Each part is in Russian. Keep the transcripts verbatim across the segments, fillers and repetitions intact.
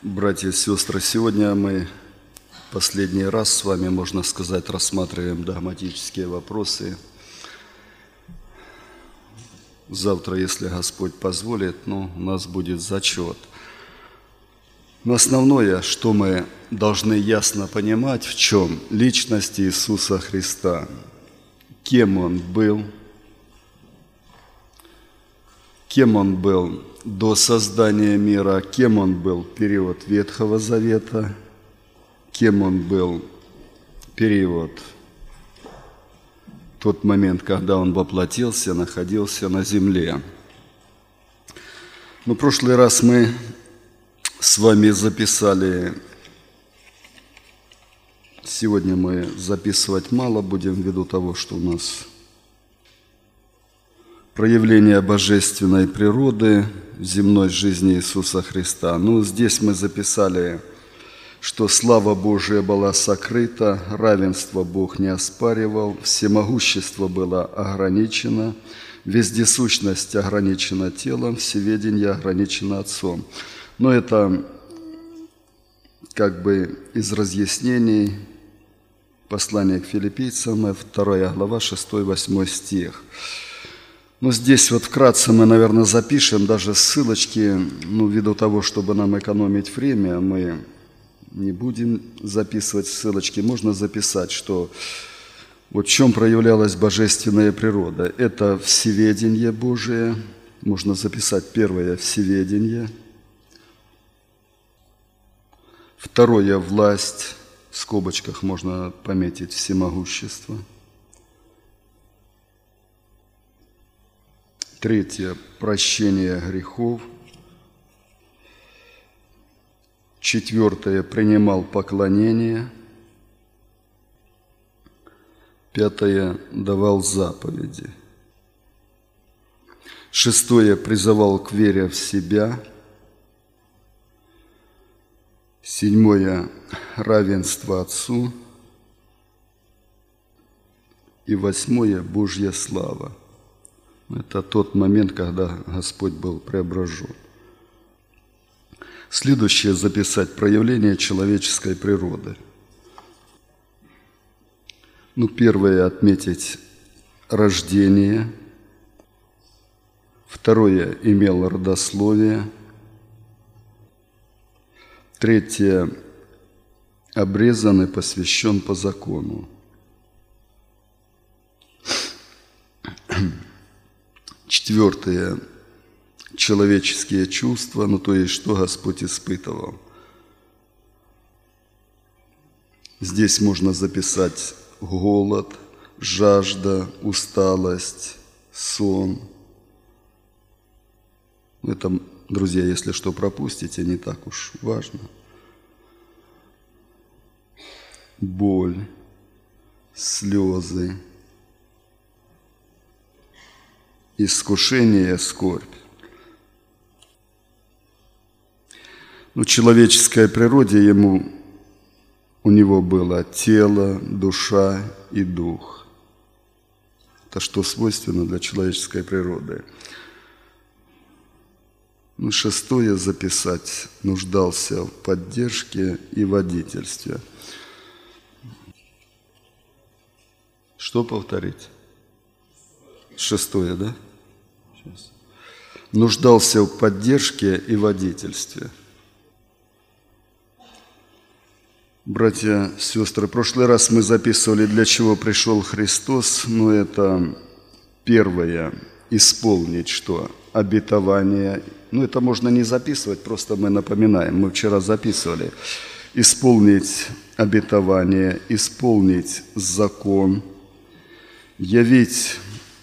Братья и сестры, сегодня мы последний раз с вами, можно сказать, рассматриваем догматические вопросы. Завтра, если Господь позволит, ну, у нас будет зачет. Но основное, что мы должны ясно понимать, в чем личность Иисуса Христа, кем Он был, кем Он был до создания мира, кем Он был в период Ветхого Завета, кем Он был в период, тот момент, когда Он воплотился, находился на земле. Но в прошлый раз мы с вами записали, сегодня мы записывать мало будем ввиду того, что у нас проявление божественной природы в земной жизни Иисуса Христа. Ну, здесь мы записали, что слава Божия была сокрыта, равенство Бог не оспаривал, всемогущество было ограничено, вездесущность ограничена телом, всеведение ограничено Отцом. Но это как бы из разъяснений послания к филиппийцам, вторая глава, шестой-восьмой стих. Но здесь вот вкратце мы, наверное, запишем даже ссылочки, ну, ввиду того, чтобы нам экономить время, мы не будем записывать ссылочки. Можно записать, что вот в чем проявлялась божественная природа. Это всеведение Божие, можно записать первое – всеведение, второе – власть, в скобочках можно пометить всемогущество, третье – прощение грехов. Четвертое – принимал поклонение. Пятое – давал заповеди. Шестое – призывал к вере в себя. Седьмое – равенство Отцу. И восьмое – Божья слава. Это тот момент, когда Господь был преображен. Следующее – записать проявление человеческой природы. Ну, первое – отметить рождение. Второе – имел родословие. Третье – обрезан и посвящен по закону. Четвертое – человеческие чувства, ну то есть, что Господь испытывал. Здесь можно записать голод, жажда, усталость, сон. Это, друзья, если что пропустите, не так уж важно. Боль, слезы, искушение, скорбь. Ну, в человеческой природе ему, у него было тело, душа и дух. Это что свойственно для человеческой природы. Ну, шестое записать. Нуждался в поддержке и водительстве. Что повторить? Шестое, да? Сейчас. Нуждался в поддержке и водительстве. Братья, сестры, в прошлый раз мы записывали, для чего пришел Христос. Но это первое – исполнить что? Обетование. Ну, это можно не записывать, просто мы напоминаем. Мы вчера записывали. Исполнить обетование, исполнить закон, явить,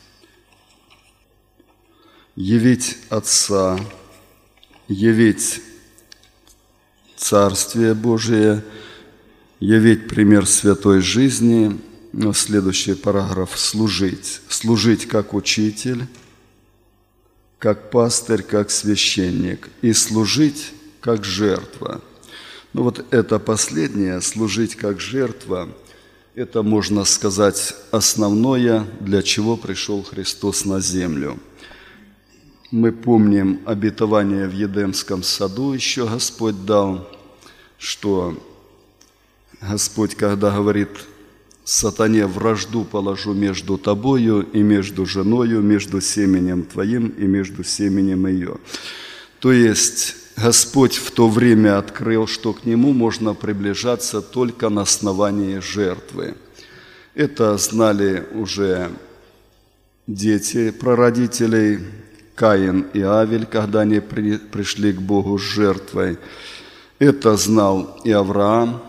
явить Отца, явить Царствие Божие, явить пример святой жизни. Но следующий параграф – служить. Служить как учитель, как пастырь, как священник. И служить как жертва. Ну вот это последнее, служить как жертва, это, можно сказать, основное, для чего пришел Христос на землю. мы помним обетование в Едемском саду еще Господь дал, что Господь, когда говорит: «Сатане вражду положу между тобою и между женою, между семенем твоим и между семенем ее». То есть Господь в то время открыл, что к Нему можно приближаться только на основании жертвы. Это знали уже дети прародителей, Каин и Авель, когда они при, пришли к Богу с жертвой. Это знал и Авраам.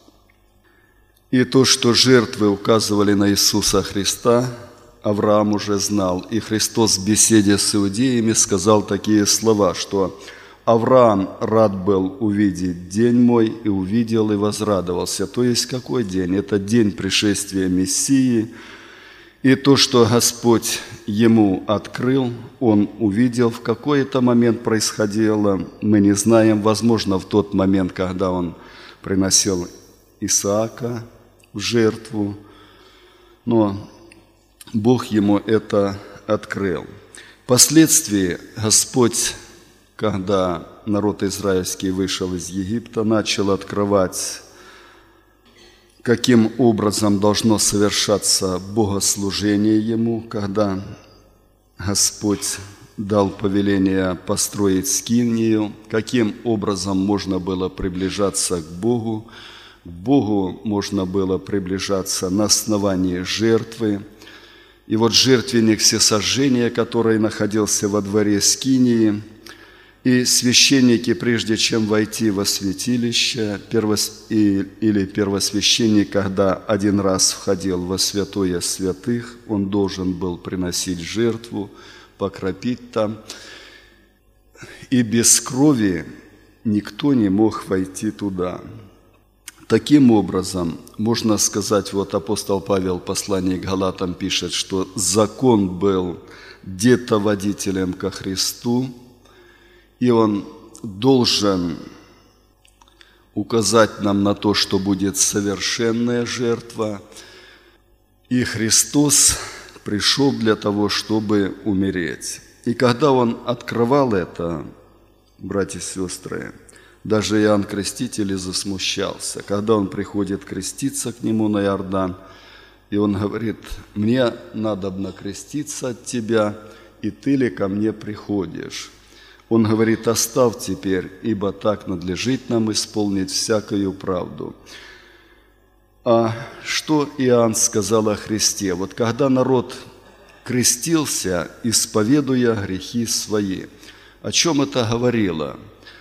И то, что жертвы указывали на Иисуса Христа, Авраам уже знал. И Христос в беседе с иудеями сказал такие слова, что «Авраам рад был увидеть день мой, и увидел, и возрадовался». То есть какой день? Это день пришествия Мессии. И то, что Господь ему открыл, он увидел. В какой-то момент происходило, мы не знаем, возможно, в тот момент, когда он приносил Исаака в жертву, но Бог ему это открыл. Впоследствии Господь, когда народ израильский вышел из Египта, начал открывать, каким образом должно совершаться богослужение Ему, когда Господь дал повеление построить скинию, каким образом можно было приближаться к Богу. К Богу можно было приближаться на основании жертвы. И вот жертвенник всесожжения, который находился во дворе скинии, и священники, прежде чем войти во святилище, первос... или первосвященник, когда один раз входил во святое святых, он должен был приносить жертву, покропить там. И без крови никто не мог войти туда. Таким образом, можно сказать, вот апостол Павел в послании к Галатам пишет, что закон был детоводителем ко Христу, и он должен указать нам на то, что будет совершенная жертва. И Христос пришел для того, чтобы умереть. И когда Он открывал это, братья и сестры, даже Иоанн Креститель засмущался. Когда он приходит креститься к нему на Иордан, и он говорит: «Мне надобно креститься от тебя, и ты ли ко мне приходишь?» Он говорит: «Оставь теперь, ибо так надлежит нам исполнить всякую правду». А что Иоанн сказал о Христе? Вот когда народ крестился, исповедуя грехи свои, о чем это говорило?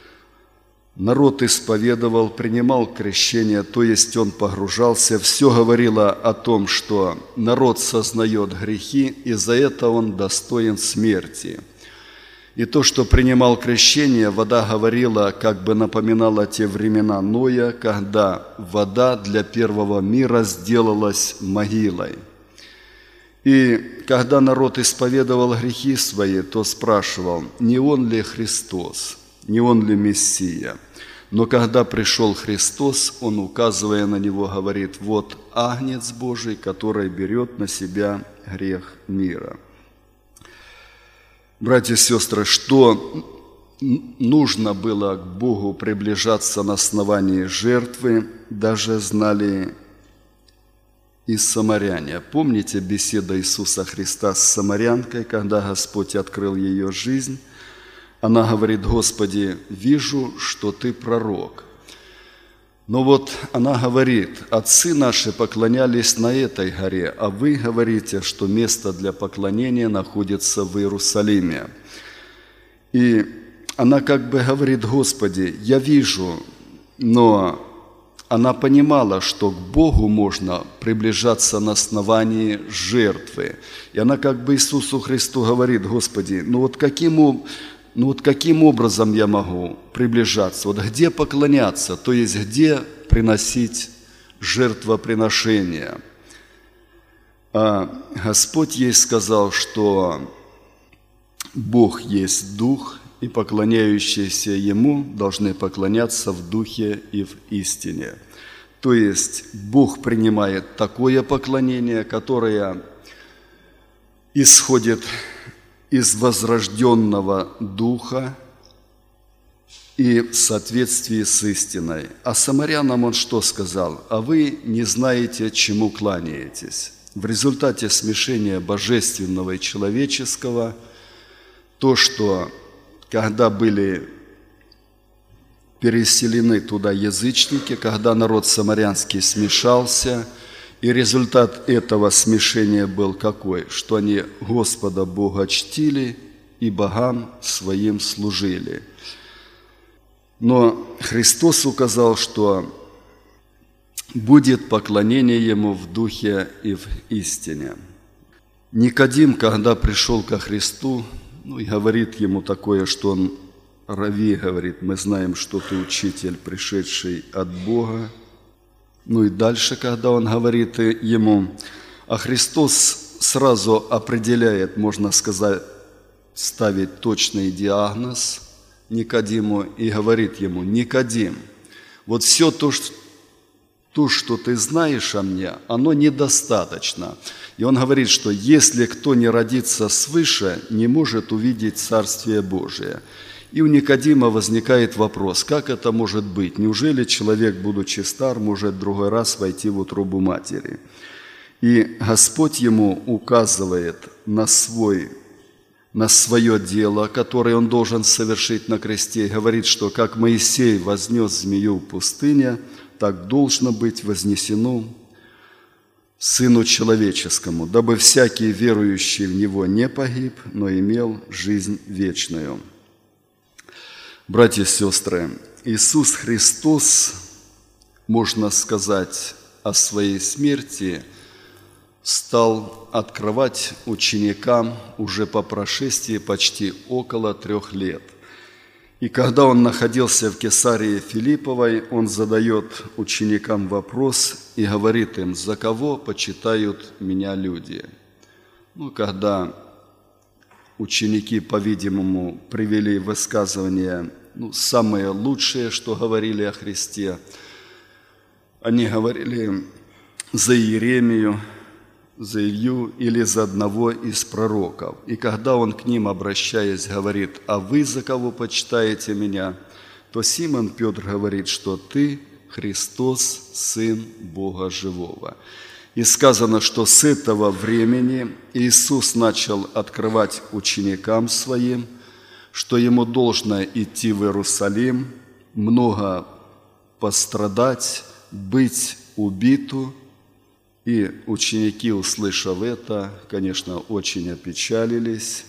Народ исповедовал, принимал крещение, то есть он погружался. Все говорило о том, что народ сознает грехи, и за это он достоин смерти. И то, что принимал крещение, вода говорила, как бы напоминала те времена Ноя, когда вода для первого мира сделалась могилой. И когда народ исповедовал грехи свои, то спрашивал, не он ли Христос, не он ли Мессия. Но когда пришел Христос, он, указывая на него, говорит: «Вот Агнец Божий, который берет на себя грех мира». Братья и сестры, что нужно было к Богу приближаться на основании жертвы, даже знали и самаряне. Помните беседу Иисуса Христа с самарянкой, когда Господь открыл ее жизнь? Она говорит: «Господи, вижу, что Ты пророк». Но вот она говорит: «Отцы наши поклонялись на этой горе, а вы говорите, что место для поклонения находится в Иерусалиме». И она как бы говорит: «Господи, я вижу», но она понимала, что к Богу можно приближаться на основании жертвы. И она как бы Иисусу Христу говорит: «Господи, ну вот каким образом, Ну вот каким образом я могу приближаться? Вот где поклоняться? То есть где приносить жертвоприношения?» А Господь ей сказал, что Бог есть Дух, и поклоняющиеся Ему должны поклоняться в Духе и в истине. То есть Бог принимает такое поклонение, которое исходит из возрожденного духа и в соответствии с истиной. А самарянам он что сказал? А вы не знаете, чему кланяетесь. В результате смешения божественного и человеческого, то, что когда были переселены туда язычники, когда народ самарянский смешался, и результат этого смешения был какой? Что они Господа Бога чтили и богам своим служили. Но Христос указал, что будет поклонение Ему в духе и в истине. Никодим, когда пришел ко Христу, ну и говорит Ему такое, что он, Рави, говорит, мы знаем, что ты учитель, пришедший от Бога. Ну и дальше, когда он говорит ему, а Христос сразу определяет, можно сказать, ставить точный диагноз Никодиму и говорит ему: Никодим, вот все то, что, то, что ты знаешь о мне, оно недостаточно. И он говорит, что если кто не родится свыше, не может увидеть Царствие Божие. И у Никодима возникает вопрос, как это может быть? Неужели человек, будучи стар, может в другой раз войти в утробу матери? И Господь ему указывает на, свой, на свое дело, которое он должен совершить на кресте, и говорит, что как Моисей вознес змею в пустыне, так должно быть вознесено Сыну Человеческому, дабы всякий верующий в Него не погиб, но имел жизнь вечную. Братья и сестры, Иисус Христос, можно сказать, о своей смерти стал открывать ученикам уже по прошествии почти около трех лет. И когда он находился в Кесарии Филипповой, он задает ученикам вопрос и говорит им: «За кого почитают меня люди?» Ну, когда ученики, по-видимому, привели высказывание, ну, самое лучшее, что говорили о Христе. Они говорили за Иеремию, за Илью или за одного из пророков. И когда он к ним, обращаясь, говорит: «А вы за кого почитаете меня?», то Симон Петр говорит, что «ты Христос, Сын Бога Живого». И сказано, что с этого времени Иисус начал открывать ученикам Своим, что Ему должно идти в Иерусалим, много пострадать, быть убиту. И ученики, услышав это, конечно, очень опечалились.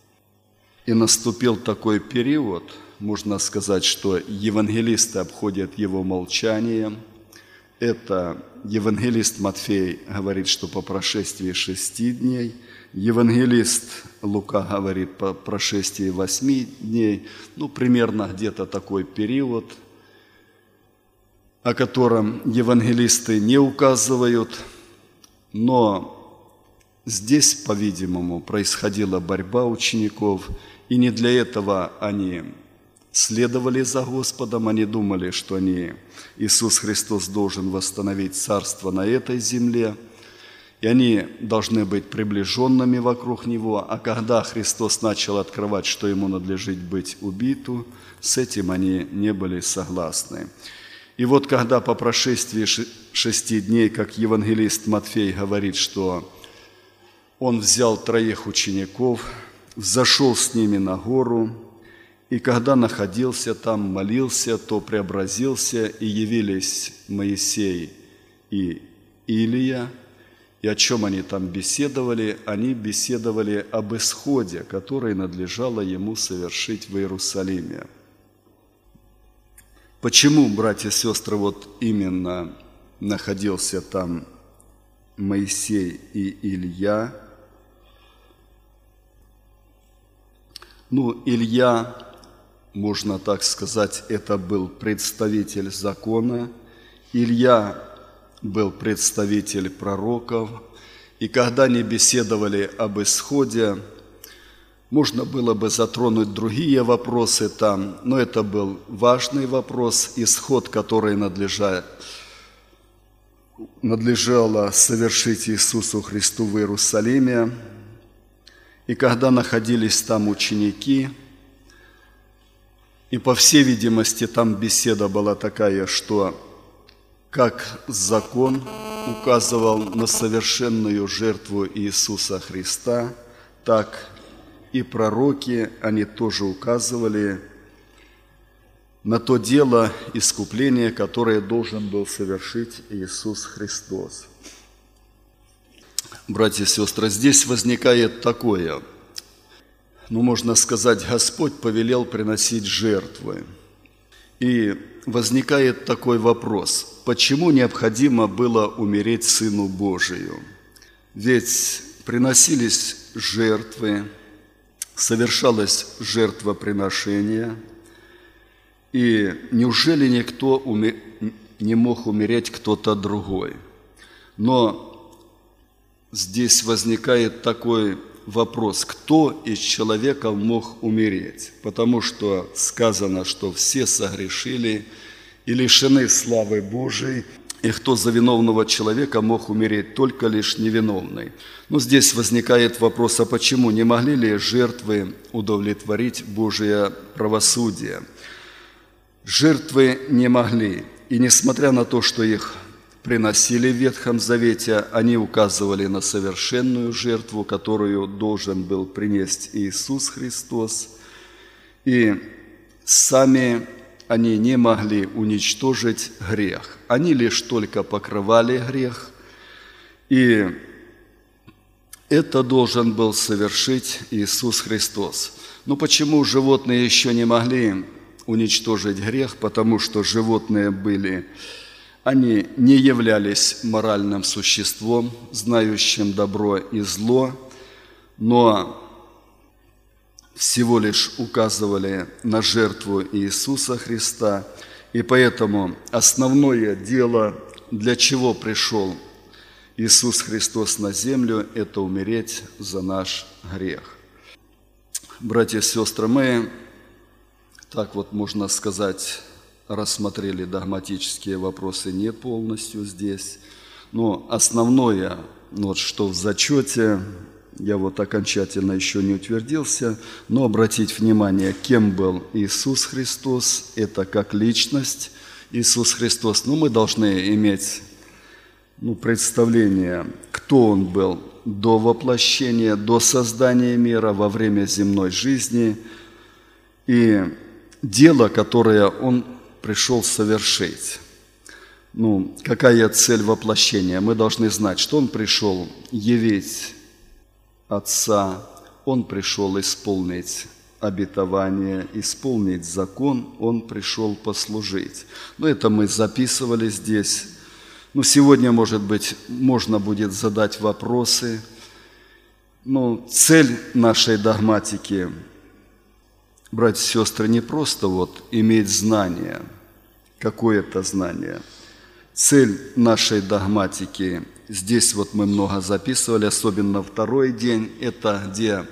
И наступил такой период, можно сказать, что евангелисты обходят Его молчанием. Это евангелист Матфей говорит, что по прошествии шести дней, евангелист Лука говорит по прошествии восьми дней, ну, примерно где-то такой период, о котором евангелисты не указывают, но здесь, по-видимому, происходила борьба учеников, и не для этого они следовали за Господом, они думали, что они, Иисус Христос должен восстановить царство на этой земле, и они должны быть приближенными вокруг Него, а когда Христос начал открывать, что Ему надлежит быть убиту, с этим они не были согласны. И вот когда по прошествии шести дней, как евангелист Матфей говорит, что он взял троих учеников, взошел с ними на гору, и когда находился там, молился, то преобразился, и явились Моисей и Илия. И о чем они там беседовали? Они беседовали об исходе, который надлежало ему совершить в Иерусалиме. Почему, братья и сестры, вот именно находился там Моисей и Илья? Ну, Илья, можно так сказать, это был представитель закона. Илья был представитель пророков. И когда они беседовали об исходе, можно было бы затронуть другие вопросы там, но это был важный вопрос, исход, который надлежал, надлежало совершить Иисусу Христу в Иерусалиме. И когда находились там ученики, и, по всей видимости, там беседа была такая, что как закон указывал на совершенную жертву Иисуса Христа, так и пророки, они тоже указывали на то дело искупления, которое должен был совершить Иисус Христос. Братья и сестры, здесь возникает такое, ну, можно сказать, Господь повелел приносить жертвы. И возникает такой вопрос, почему необходимо было умереть Сыну Божию? Ведь приносились жертвы, совершалось жертвоприношение, и неужели никто умер... не мог умереть кто-то другой? Но здесь возникает такой вопрос, кто из человека мог умереть? Потому что сказано, что все согрешили и лишены славы Божией, и кто за виновного человека мог умереть? Только лишь невиновный. Но здесь возникает вопрос, а почему не могли ли жертвы удовлетворить Божие правосудие? Жертвы не могли, и несмотря на то, что их приносили в Ветхом Завете, они указывали на совершенную жертву, которую должен был принести Иисус Христос, и сами они не могли уничтожить грех. Они лишь только покрывали грех, и это должен был совершить Иисус Христос. Но почему животные еще не могли уничтожить грех? Потому что животные были, они не являлись моральным существом, знающим добро и зло, но всего лишь указывали на жертву Иисуса Христа. И поэтому основное дело, для чего пришел Иисус Христос на землю, это умереть за наш грех. Братья и сестры, мы, так вот можно сказать, рассмотрели догматические вопросы не полностью здесь, но основное, вот, что в зачете, я вот окончательно еще не утвердился, но обратить внимание, кем был Иисус Христос, это как личность Иисус Христос. Ну, мы должны иметь ну, представление, кто Он был до воплощения, до создания мира, во время земной жизни, и дело, которое Он пришел совершить. Ну, какая цель воплощения? Мы должны знать, что Он пришел явить Отца, Он пришел исполнить обетование, исполнить закон, Он пришел послужить. Но это мы записывали здесь. Ну, сегодня, может быть, можно будет задать вопросы. Но цель нашей догматики, братья и сестры, не просто вот иметь знание, какое-то знание. Цель нашей догматики, здесь вот мы много записывали, особенно второй день, это где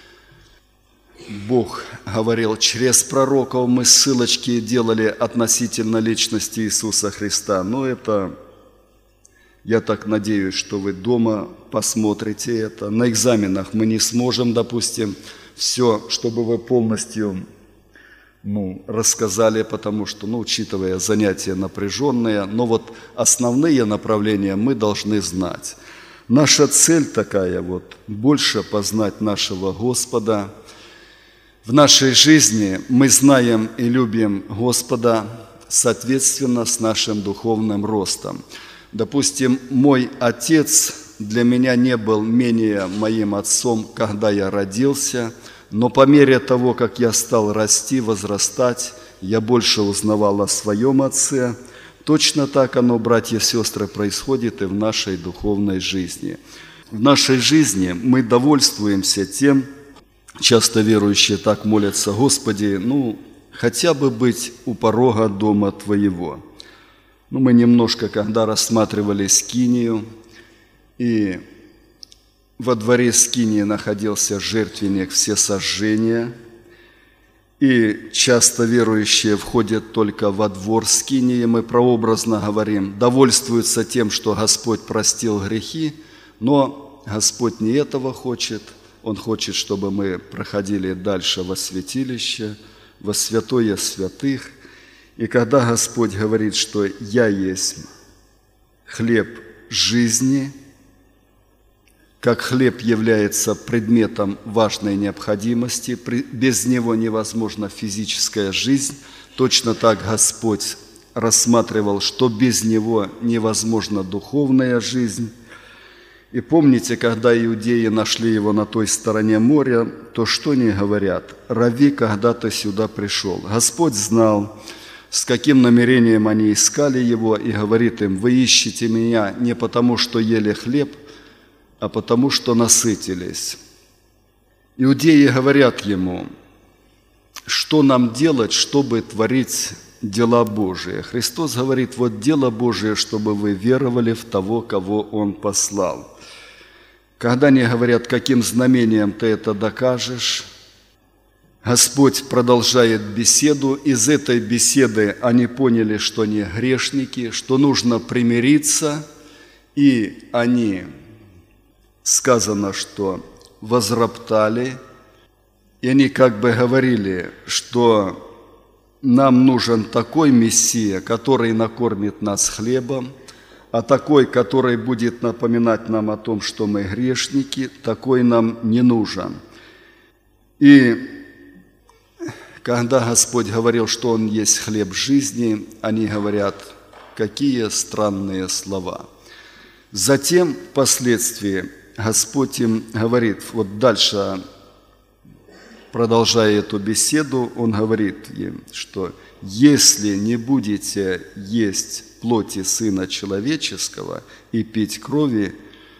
Бог говорил через пророков, мы ссылочки делали относительно личности Иисуса Христа. Но это, я так надеюсь, что вы дома посмотрите это. На экзаменах мы не сможем, допустим, все, чтобы вы полностью ну, рассказали, потому что, ну, учитывая занятия напряженные, но вот основные направления мы должны знать. Наша цель такая вот, больше познать нашего Господа. В нашей жизни мы знаем и любим Господа соответственно с нашим духовным ростом. Допустим, мой отец для меня не был менее моим отцом, когда я родился, но по мере того, как я стал расти, возрастать, я больше узнавал о своем отце. Точно так оно, братья и сестры, происходит и в нашей духовной жизни. В нашей жизни мы довольствуемся тем, часто верующие так молятся: «Господи, ну, хотя бы быть у порога дома Твоего». Ну, мы немножко, когда рассматривали скинию, и во дворе скинии находился жертвенник всесожжения, и часто верующие входят только во двор скинии, мы прообразно говорим, довольствуются тем, что Господь простил грехи, но Господь не этого хочет. Он хочет, чтобы мы проходили дальше во святилище, во святое святых. И когда Господь говорит, что «Я есть хлеб жизни», как хлеб является предметом важной необходимости, без него невозможна физическая жизнь, точно так Господь рассматривал, что без него невозможна духовная жизнь. И помните, когда иудеи нашли его на той стороне моря, то что они говорят? «Рави, когда ты сюда пришел». Господь знал, с каким намерением они искали его, и говорит им: «Вы ищете меня не потому, что ели хлеб, а потому, что насытились». Иудеи говорят ему: что нам делать, чтобы творить дела Божии? Христос говорит: вот дело Божие, чтобы вы веровали в того, кого Он послал. Когда они говорят: каким знамением ты это докажешь? Господь продолжает беседу. Из этой беседы они поняли, что они грешники, что нужно примириться, и они, сказано, что возроптали, и они как бы говорили, что нам нужен такой Мессия, который накормит нас хлебом, а такой, который будет напоминать нам о том, что мы грешники, такой нам не нужен. И когда Господь говорил, что Он есть хлеб жизни, они говорят: какие странные слова. Затем, впоследствии, Господь им говорит, вот дальше, продолжая эту беседу, Он говорит им, что если не будете есть плоти Сына Человеческого и пить крови,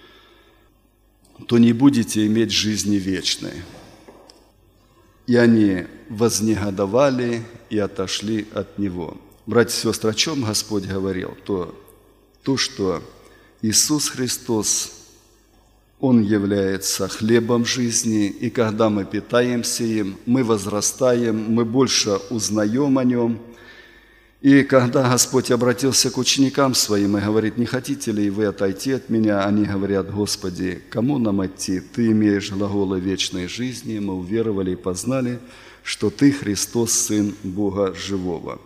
то не будете иметь жизни вечной. И они вознегодовали и отошли от Него. Братья и сестры, о чем Господь говорил? То, то что Иисус Христос, Он является хлебом жизни, и когда мы питаемся им, мы возрастаем, мы больше узнаем о Нем. И когда Господь обратился к ученикам Своим и говорит: не хотите ли вы отойти от Меня? Они говорят: Господи, кому нам идти? Ты имеешь глаголы вечной жизни, мы уверовали и познали, что Ты Христос, Сын Бога Живого.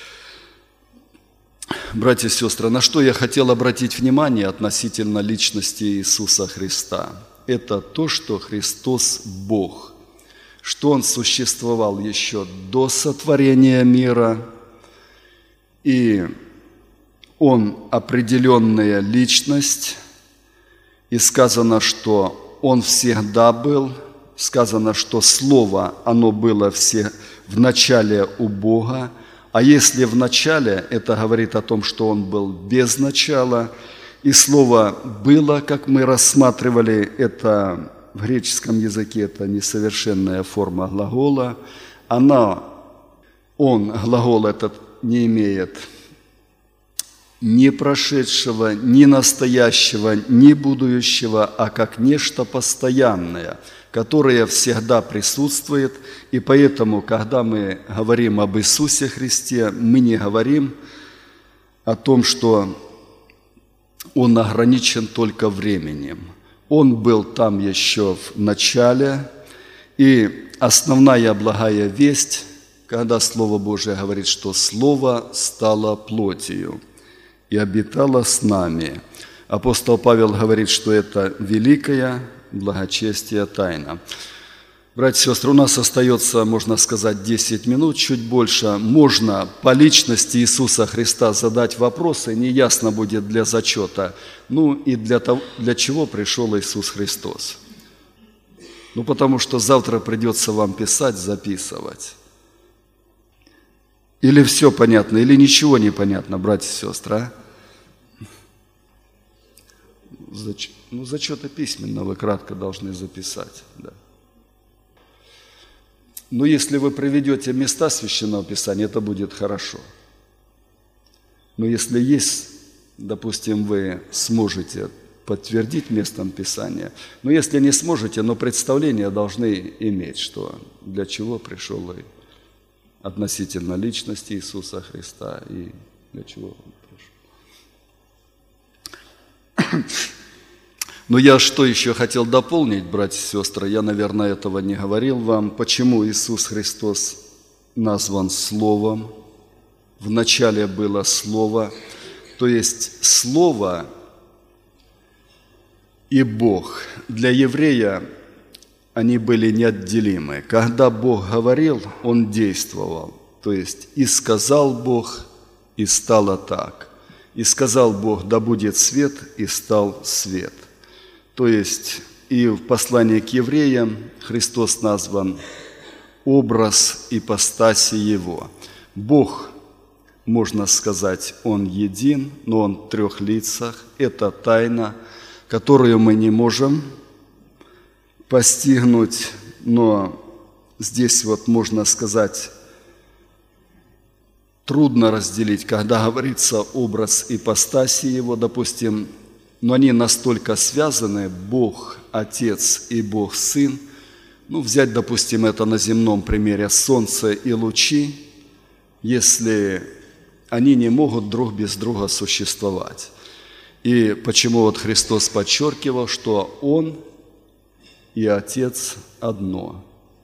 Братья и сестры, на что я хотел обратить внимание относительно личности Иисуса Христа? Это то, что Христос – Бог, что Он существовал еще до сотворения мира, и Он определенная личность, и сказано, что Он всегда был, сказано, что Слово, оно было все в начале у Бога. А если в начале, это говорит о том, что Он был без начала, и слово «было», как мы рассматривали, это в греческом языке, это несовершенная форма глагола, она, он, глагол этот, не имеет ни прошедшего, ни настоящего, ни будущего, а как нечто постоянное, которое всегда присутствует. И поэтому, когда мы говорим об Иисусе Христе, мы не говорим о том, что Он ограничен только временем. Он был там еще в начале. И основная благая весть, когда Слово Божие говорит, что Слово стало плотью и обитало с нами. Апостол Павел говорит, что это великая благочестие тайна. Братья и сестры, у нас остается, можно сказать, десять минут, чуть больше. Можно по личности Иисуса Христа задать вопросы, неясно будет для зачета. Ну и для того, для чего пришел Иисус Христос? Ну, потому что завтра придется вам писать, записывать. Или все понятно, или ничего не понятно, братья и сестры, а? Зач... Ну, зачеты письменно вы кратко должны записать, да. Но если вы приведете места Священного Писания, это будет хорошо. Но если есть, допустим, вы сможете подтвердить местом Писания, но если не сможете, но представление должны иметь, что для чего пришел и относительно личности Иисуса Христа и для чего Он пришел. Но я что еще хотел дополнить, братья и сестры, я, наверное, этого не говорил вам, почему Иисус Христос назван Словом. Вначале было Слово, то есть Слово и Бог. Для еврея они были неотделимы. Когда Бог говорил, Он действовал. То есть «И сказал Бог, и стало так». «И сказал Бог, да будет свет, и стал свет». То есть и в послании к евреям Христос назван образ ипостаси Его. Бог, можно сказать, Он един, но Он в трех лицах. Это тайна, которую мы не можем постигнуть, но здесь вот можно сказать, трудно разделить, когда говорится образ ипостаси Его, допустим, но они настолько связаны, Бог Отец и Бог Сын. Ну, взять, допустим, это на земном примере, солнце и лучи, если они не могут друг без друга существовать. И почему вот Христос подчеркивал, что Он и Отец одно.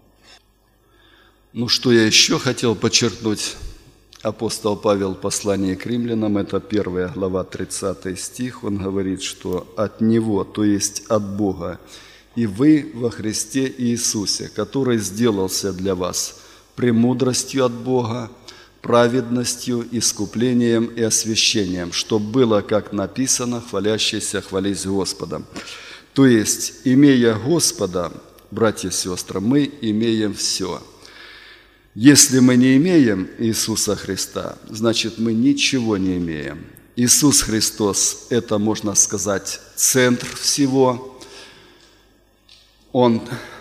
Ну, что я еще хотел подчеркнуть? Апостол Павел в послании к римлянам, это первая глава, тридцатый стих, он говорит, что от Него, то есть от Бога, и вы во Христе Иисусе, который сделался для вас премудростью от Бога, праведностью, искуплением и освящением, чтобы было, как написано, хвалящийся хвались Господом. То есть, имея Господа, братья и сестры, мы имеем все. Если мы не имеем Иисуса Христа, значит, мы ничего не имеем. Иисус Христос – это, можно сказать, центр всего. Он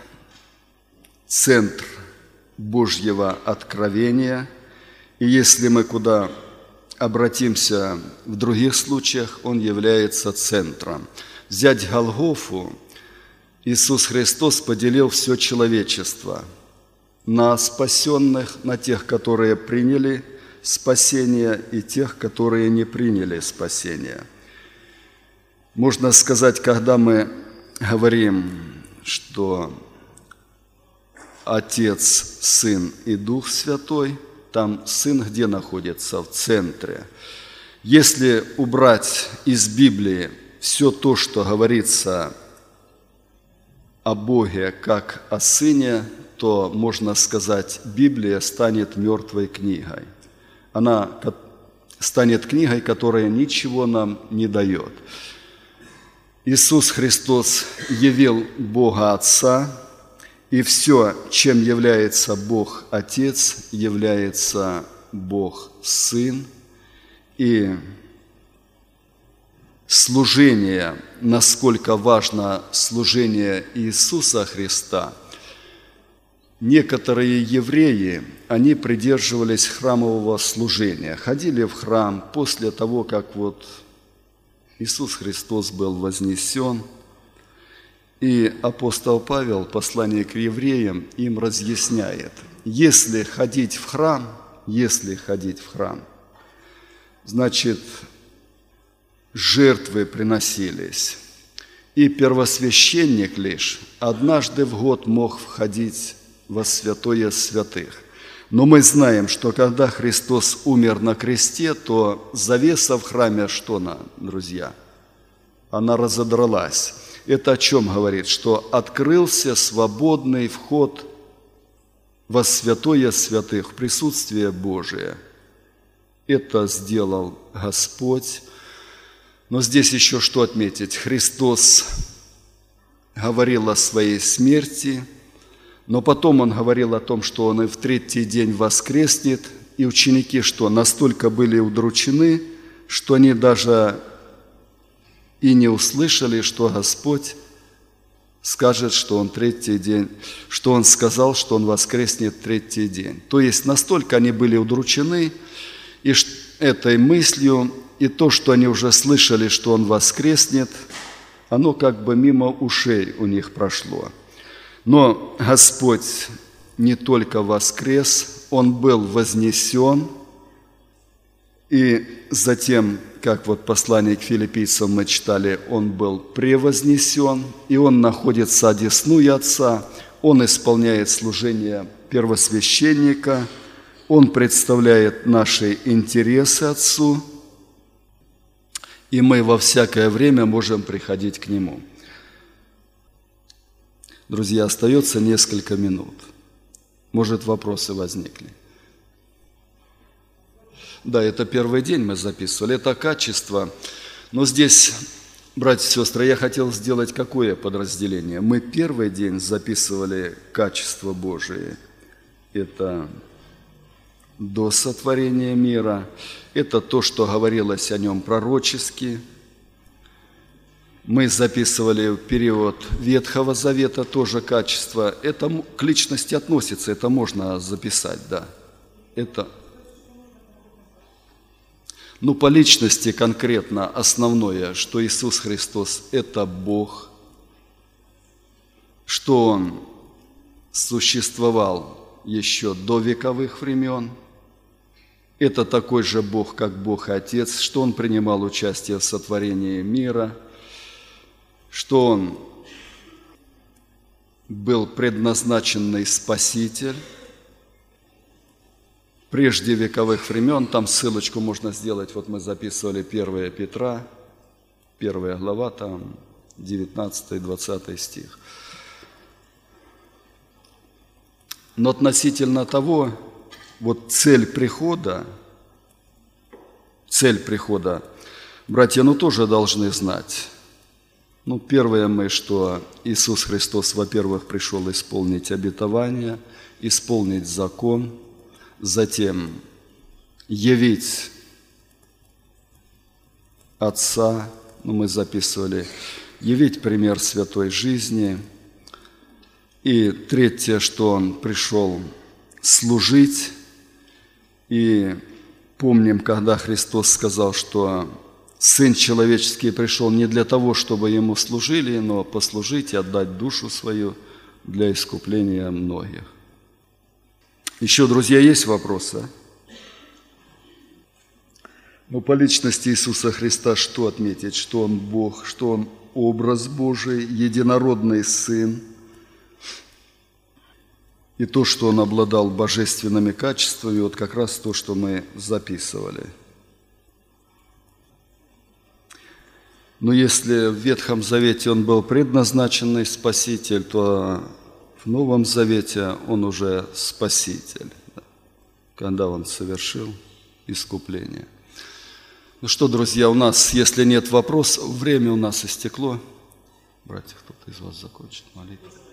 центр Божьего откровения. И если мы куда обратимся в других случаях, Он является центром. Взять Голгофу, Иисус Христос поделил все человечество – на спасенных, на тех, которые приняли спасение, и тех, которые не приняли спасение. Можно сказать, когда мы говорим, что Отец, Сын и Дух Святой, там Сын где находится? В центре. Если убрать из Библии все то, что говорится о Боге как о Сыне, то, можно сказать, Библия станет мертвой книгой. Она станет книгой, которая ничего нам не дает. Иисус Христос явил Бога Отца, и все, чем является Бог Отец, является Бог Сын. И служение, насколько важно служение Иисуса Христа, некоторые евреи, они придерживались храмового служения, ходили в храм после того, как вот Иисус Христос был вознесен. И апостол Павел в послании к евреям им разъясняет, если ходить в храм, если ходить в храм, значит, жертвы приносились, и первосвященник лишь однажды в год мог входить во святое святых. Но мы знаем, что когда Христос умер на кресте, то завеса в храме, что она, друзья? Она разодралась. Это о чем говорит? Что открылся свободный вход во святое святых, в присутствие Божие. Это сделал Господь. Но здесь еще что отметить? Христос говорил о своей смерти, но потом Он говорил о том, что Он и в третий день воскреснет, и ученики что, настолько были удручены, что они даже и не услышали, что Господь скажет, что Он третий день, что Он сказал, что Он воскреснет третий день. То есть настолько они были удручены и этой мыслью, и то, что они уже слышали, что Он воскреснет, оно как бы мимо ушей у них прошло. Но Господь не только воскрес, Он был вознесен, И затем, как вот послание к филиппийцам мы читали, Он был превознесен, и Он находится одесную Отца, Он исполняет служение первосвященника, Он представляет наши интересы Отцу, и мы во всякое время можем приходить к Нему. Друзья, остается несколько минут. Может, вопросы возникли? Да, это первый день мы записывали, это качество. Но здесь, братья и сестры, я хотел сделать какое подразделение? Мы первый день записывали качество Божие. Это до сотворения мира. Это то, что говорилось о нем пророчески. Мы записывали в период Ветхого Завета тоже качество. Это к личности относится, это можно записать, да. Это... Ну, по личности конкретно основное, что Иисус Христос – это Бог, что Он существовал еще до вековых времен. Это такой же Бог, как Бог и Отец, что Он принимал участие в сотворении мира, что Он был предназначенный Спаситель прежде вековых времен. Там ссылочку можно сделать, вот мы записывали первое Петра, первая глава, там девятнадцатый-двадцатый стих. Но относительно того, вот цель прихода, цель прихода, братья, ну тоже должны знать. Ну, первое мы, что Иисус Христос, во-первых, пришел исполнить обетование, исполнить закон, затем явить Отца, ну, мы записывали, явить пример святой жизни. И третье, что Он пришел служить. И помним, когда Христос сказал, что Сын Человеческий пришел не для того, чтобы Ему служили, но послужить и отдать душу свою для искупления многих. Еще, друзья, есть вопросы? Ну, по личности Иисуса Христа что отметить? Что Он Бог, что Он образ Божий, единородный Сын. И то, что Он обладал божественными качествами, вот как раз то, что мы записывали. Но если в Ветхом Завете Он был предназначенный Спаситель, то в Новом Завете Он уже Спаситель, когда Он совершил искупление. Ну что, друзья, у нас, если нет вопросов, время у нас истекло. Братья, кто-то из вас закончит молитву.